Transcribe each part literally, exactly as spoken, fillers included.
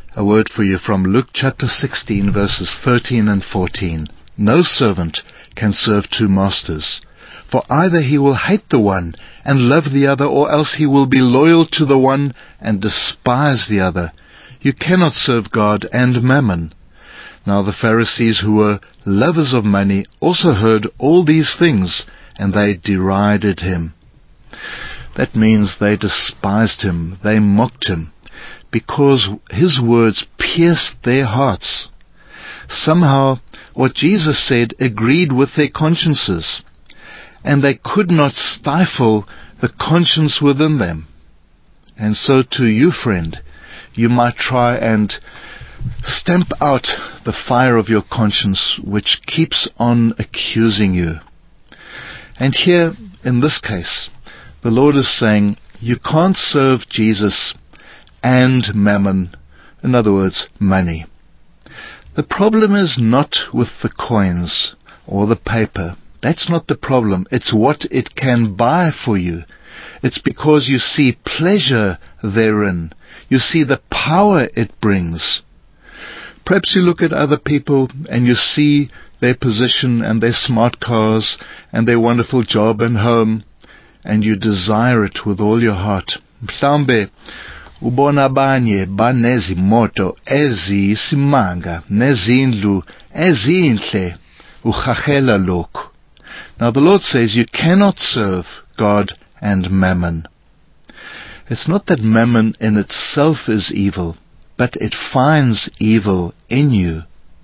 A word for you from Luke chapter sixteen, verses thirteen and fourteen. No servant can serve two masters, for either he will hate the one and love the other, or else he will be loyal to the one and despise the other. You cannot serve God and mammon. Now the Pharisees, who were lovers of money, also heard all these things, and they derided him. That means they despised him, they mocked him, because his words pierced their hearts. Somehow, what Jesus said agreed with their consciences, and they could not stifle the conscience within them. And so to you, friend, you might try and stamp out the fire of your conscience, which keeps on accusing you. And here, in this case, the Lord is saying, you can't serve Jesus and mammon, in other words, money. The problem is not with the coins or the paper. That's not the problem. It's what it can buy for you. It's because you see pleasure therein. You see the power it brings. Perhaps you look at other people and you see their position and their smart cars and their wonderful job and home, and you desire it with all your heart. Mhlawumbe ubona abanye banezimoto eziyisimanga nezindlu ezinhle, uhahela lokhu. Now the Lord says you cannot serve God and mammon. It's not that mammon in itself is evil, but it finds evil in you.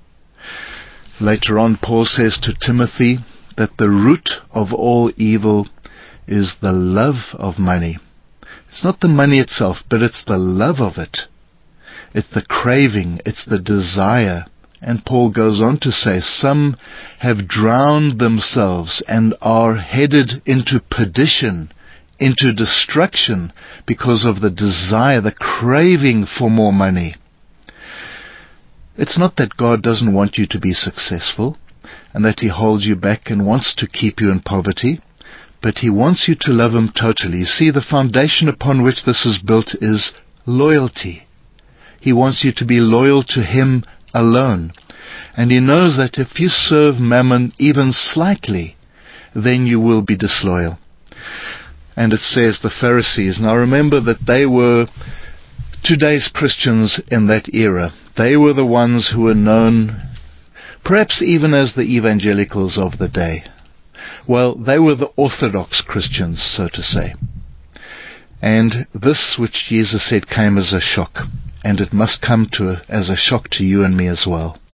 Later on, Paul says to Timothy that the root of all evil is the love of money. It's not the money itself, but it's the love of it. It's the craving, it's the desire. And Paul goes on to say, some have drowned themselves and are headed into perdition, into destruction, because of the desire, the craving for more money. It's not that God doesn't want you to be successful, and that He holds you back and wants to keep you in poverty, but He wants you to love Him totally. You see, the foundation upon which this is built is loyalty. He wants you to be loyal to Him alone. And He knows that if you serve mammon even slightly, then you will be disloyal. And it says the Pharisees. Now remember that they were today's Christians in that era. They were the ones who were known, perhaps even as the evangelicals of the day. Well, they were the orthodox Christians, so to say. And this which Jesus said came as a shock. And it must come to as a shock to you and me as well.